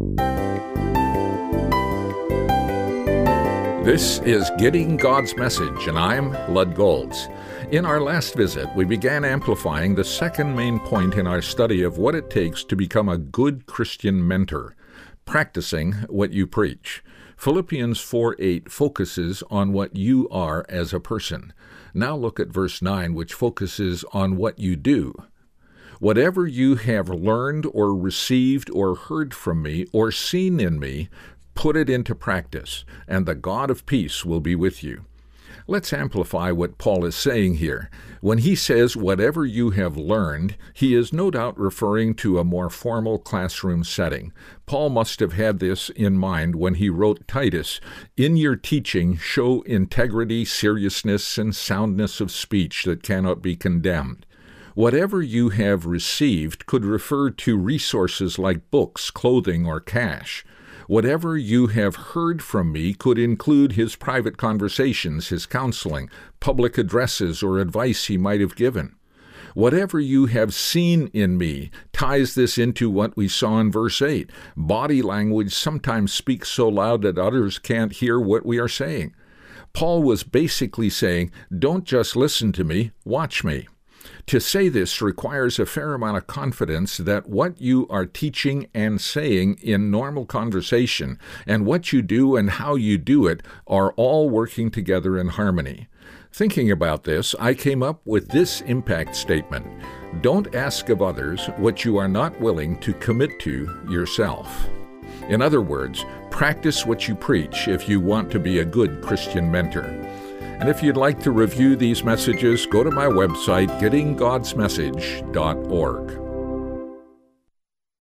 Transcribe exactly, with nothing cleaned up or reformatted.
This is Getting God's Message, and I'm Lud Golds. In our last visit, we began amplifying the second main point in our study of what it takes to become a good Christian mentor, practicing what you preach. Philippians four eight focuses on what you are as a person. Now look at verse nine, which focuses on what you do. Whatever you have learned or received or heard from me or seen in me, put it into practice, and the God of peace will be with you. Let's amplify what Paul is saying here. When he says, whatever you have learned, he is no doubt referring to a more formal classroom setting. Paul must have had this in mind when he wrote Titus, "In your teaching, show integrity, seriousness, and soundness of speech that cannot be condemned." Whatever you have received could refer to resources like books, clothing, or cash. Whatever you have heard from me could include his private conversations, his counseling, public addresses, or advice he might have given. Whatever you have seen in me ties this into what we saw in verse eight. Body language sometimes speaks so loud that others can't hear what we are saying. Paul was basically saying, don't just listen to me, watch me. To say this requires a fair amount of confidence that what you are teaching and saying in normal conversation and what you do and how you do it are all working together in harmony. Thinking about this, I came up with this impact statement: don't ask of others what you are not willing to commit to yourself. In other words, practice what you preach if you want to be a good Christian mentor. And if you'd like to review these messages, go to my website, getting gods message dot org.